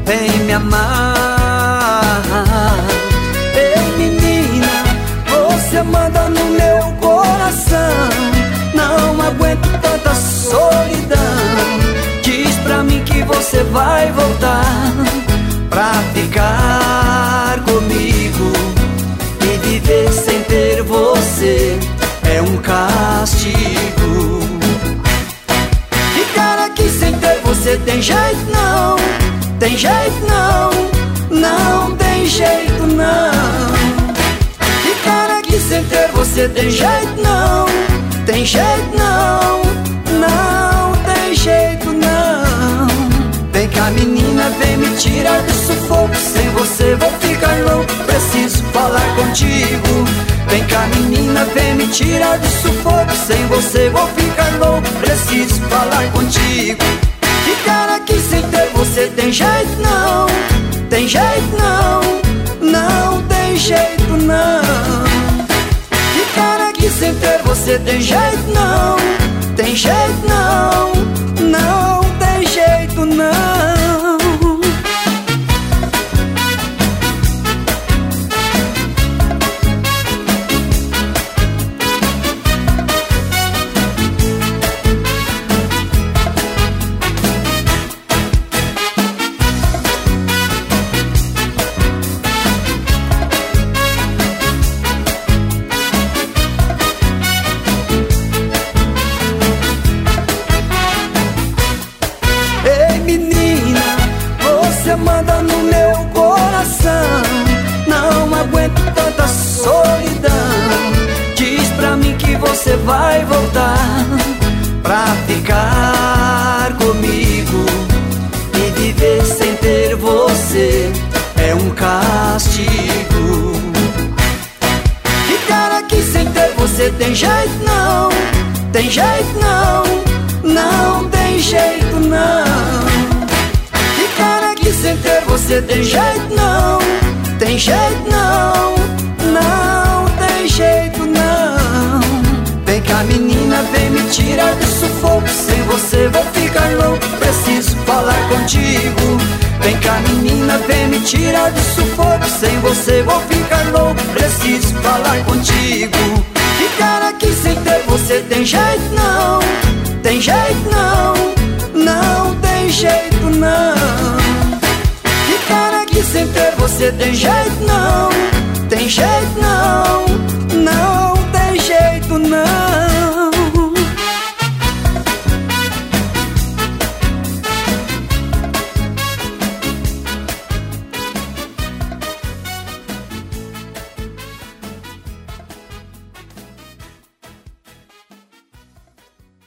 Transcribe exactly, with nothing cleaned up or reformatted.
vem me amar. Ei menina, você manda no meu coração. Não aguento tanta solidão. Diz pra mim que você vai voltar pra ficar comigo. E viver sem ter você é um castigo. Ficar aqui sem ter você tem jeito não, tem jeito não, não tem jeito não. Ficar aqui sem ter você tem jeito não, tem jeito não, não tem jeito não. Vem cá menina, vem me tirar do sufoco. Sem você vou ficar louco, preciso falar contigo. Vem cá menina, vem me tirar do sufoco. Sem você vou ficar louco, preciso falar contigo. Ficar aqui sem ter você tem jeito não, tem jeito não, não tem jeito não. Ficar aqui sem ter você tem jeito não, tem jeito não, não tem jeito não. Manda no meu coração. Não aguento tanta solidão. Diz pra mim que você vai voltar pra ficar comigo. E viver sem ter você é um castigo. Ficar aqui sem ter você tem jeito não, tem jeito não, não tem jeito não. Sem ter você tem jeito não, tem jeito não, não tem jeito não. Vem cá menina, vem me tirar do sufoco. Sem você vou ficar louco, preciso falar contigo. Vem cá menina, vem me tirar do sufoco. Sem você vou ficar louco, preciso falar contigo. Ficar aqui sem ter você tem jeito não, tem jeito não, não tem jeito não. Ficar aqui sem ter você tem jeito não, tem jeito não.